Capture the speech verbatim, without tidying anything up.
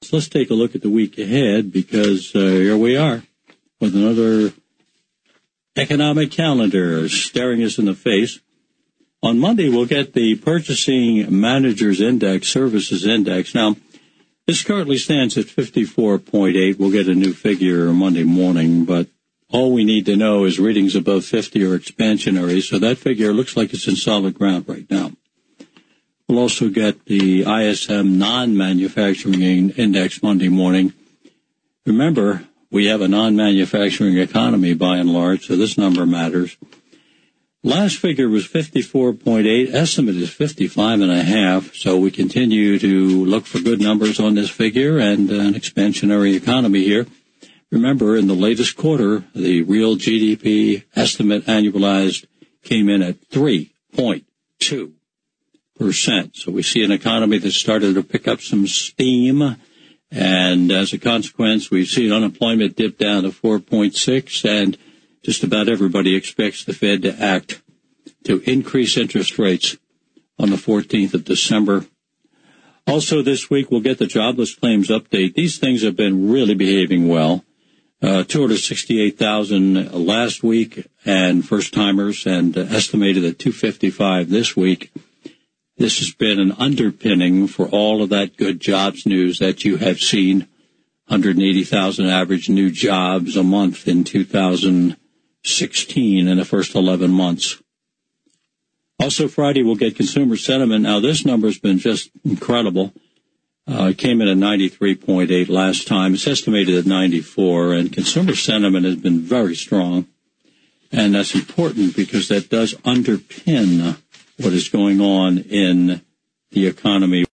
markets. Let's take a look at the week ahead because uh, here we are with another economic calendar staring us in the face. On Monday, we'll get the Purchasing Managers Index, Services Index. Now, this currently stands at fifty-four point eight. We'll get a new figure Monday morning, but all we need to know is readings above fifty are expansionary, so that figure looks like it's in solid ground right now. We'll also get the I S M non-manufacturing index Monday morning. Remember, we have a non-manufacturing economy by and large, so this number matters. Last figure was fifty-four point eight. Estimate is fifty-five and a half, so we continue to look for good numbers on this figure and an expansionary economy here. Remember, in the latest quarter, the real G D P estimate annualized came in at three point two percent. So we see an economy that started to pick up some steam. And as a consequence, we've seen unemployment dip down to four point six, and just about everybody expects the Fed to act to increase interest rates on the fourteenth of December. Also this week, we'll get the jobless claims update. These things have been really behaving well. Uh, two hundred sixty-eight thousand last week, and first-timers, and uh, estimated at two hundred fifty-five this week. This has been an underpinning for all of that good jobs news that you have seen. one hundred eighty thousand average new jobs a month in two thousand sixteen in the first eleven months. Also Friday, we'll get consumer sentiment. Now, this number's been just incredible. Uh, it came in at ninety-three point eight last time. It's estimated at ninety-four, and consumer sentiment has been very strong. And that's important because that does underpin what is going on in the economy.